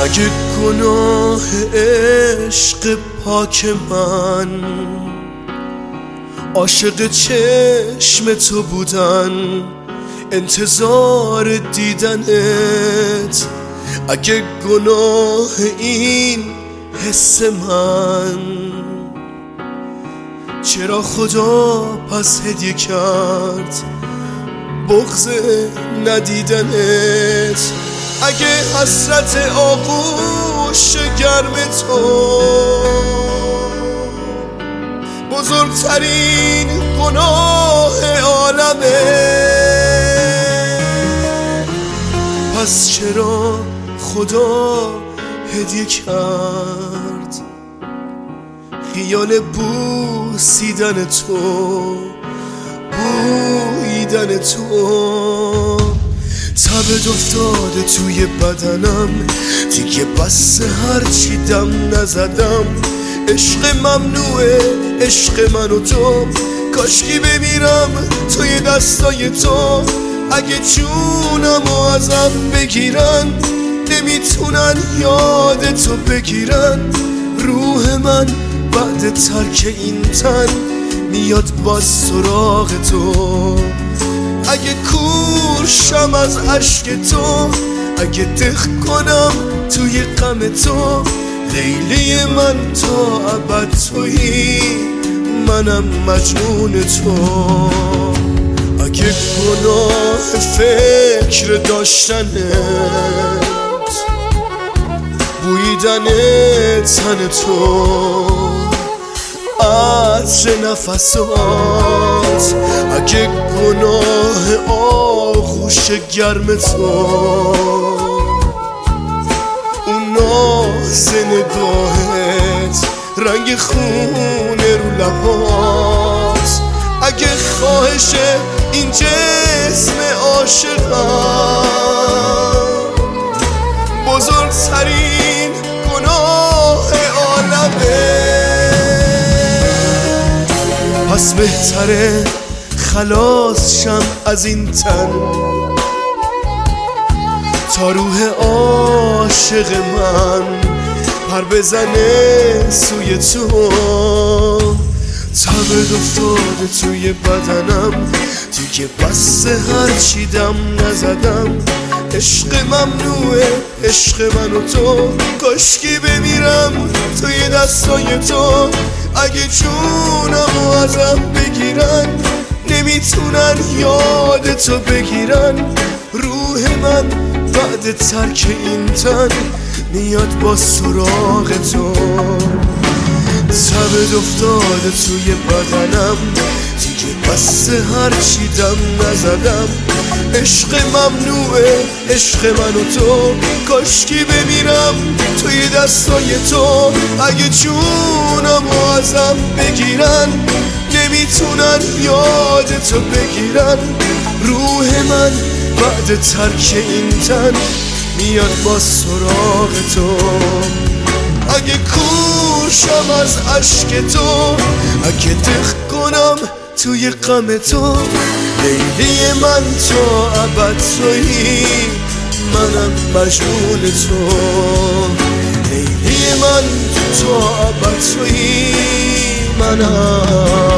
اگه گناه عشق پاک من عاشق چشم تو بودن، انتظار دیدنت، اگه گناه این حس من، چرا خدا پس هدیه کرد بغض ندیدنت؟ اگه حسرت آغوش گرم تو بزرگترین گناه عالمه، پس چرا خدا هدیه کرد خیال بوسیدن تو، بویدن تو؟ تبت افتاده توی بدنم، دیگه بس هرچی دم نزدم. عشق ممنوعه، عشق من و تو، کاشکی بمیرم توی دستای تو. اگه جونمو ازم بگیرن، نمیتونن یاد تو بگیرن. روح من بعد ترک این تن میاد باز سراغ تو. اگه کورشم از عشق تو، اگه دق کنم توی غم تو، لیلی من تا ابد تویی، منم مجنون تو. اگه گناه فکر داشتنت، بویدن تن تو، عطر نفسات، اگه گناه آغوش گرم تو، اون ناز نگاهت، رنگ خونه رو لبات، اگه خواهش این جسم عاشقم بزرگترین گناه عالمه، پس بهتره خلاص شم از این تن تا روح عاشق من پر بزنه سوی تو. تبت افتاده توی بدنم، دیگه بس هرچی دم نزدم. عشق ممنوعه، عشق من و تو، کاشکی بمیرم توی دستای تو. اگه جونمو ازم بگیرن، نمیتونن یاد تو بگیرن. روح من بعد ترک این تن میاد با سراغ تو. تبت افتاده توی بدنم، دیگه بس هرچی دم نزدم. عشق ممنوعه، عشق من و تو، کاشکی بمیرم توی دستای تو. اگه جونمو ازم بگیرن، نمیتونن یاد تو بگیرن. روح من بعد ترک این تن میاد با سراغ تو. اگه کورشم از عشق تو، اگه دق کنم توی غم تو، لیلی من تا ابد تویی، منم مجنون تو. لیلی من تا ابد تویی، منم